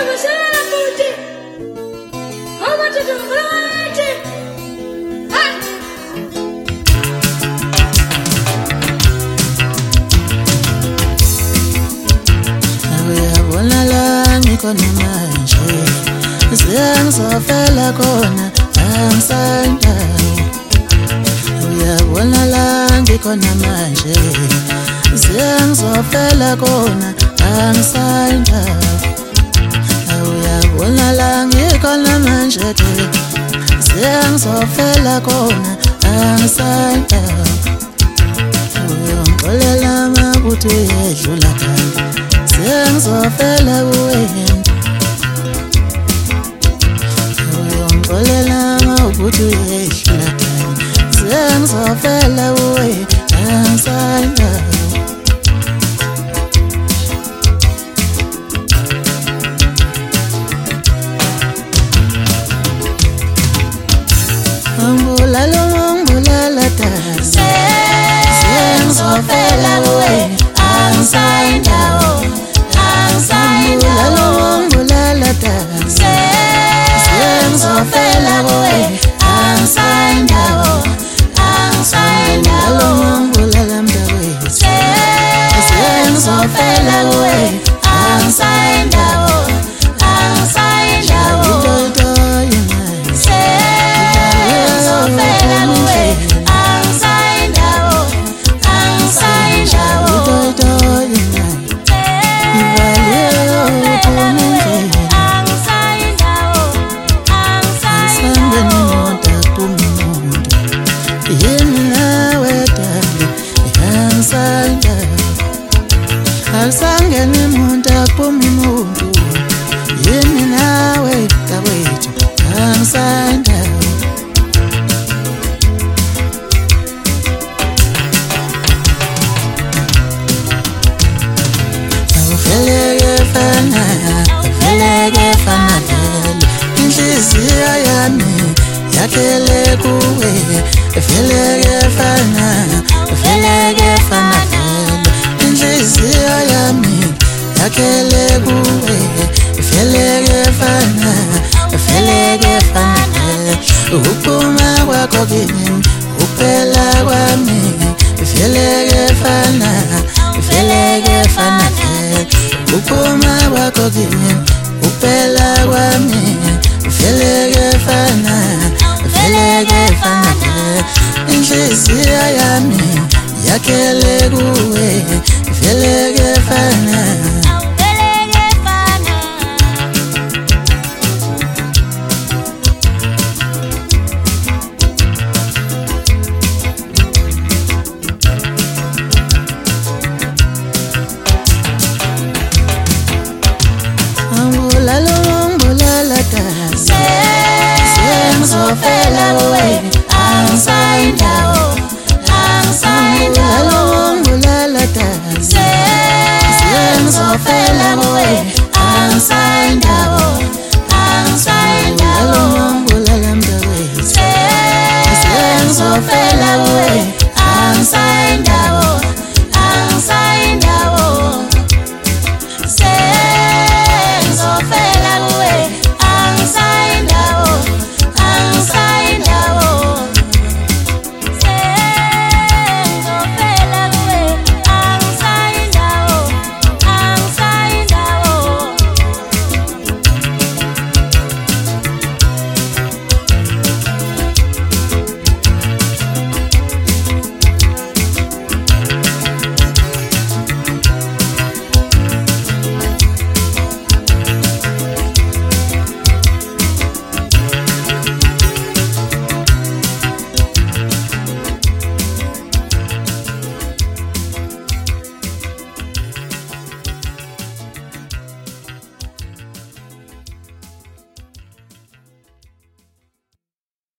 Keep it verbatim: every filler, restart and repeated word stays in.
Kona manje sengizofela khona angisanda uyabona la ngikhona manje sengizofela khona angisanda uyabona la ngikhona manje sengizofela khona angisanda uyongixolela makuthi uyedlula khona sengizofela kuwena uyongixolela mawukuthi uyedlula khona sengizofela kuwena angisanda angibulala ngibulala dada sengizofela kuwena angisanda sengizofela kuwe angisanda angisanda ngibulala mntakwethu sengizofela kuwe angisanda angisanda udodo yena sengizofela kuwe angisanda angisanda udodo yena ivalelo uphumile Alsangene umuntu aphuma umuntu yimi nawe dabethu angisanda Uveleke fana uveleke fana vele inhliziyo yami yakhele kuwe uveleke fana uveleke fana vele inhliziyo yami yakhele kuwe uveleke fana uveleke fana uphuma kwakho kimi uphela kwami uveleke fana uveleke fana uphuma kwakho kimi uphela kwami uveleke fana uveleke fana inhliziyo yami yakhele kuwe uveleke fana angibulala ngibulala dada sengizofela kuwe angisanda angisanda ngibulala dada sengizofela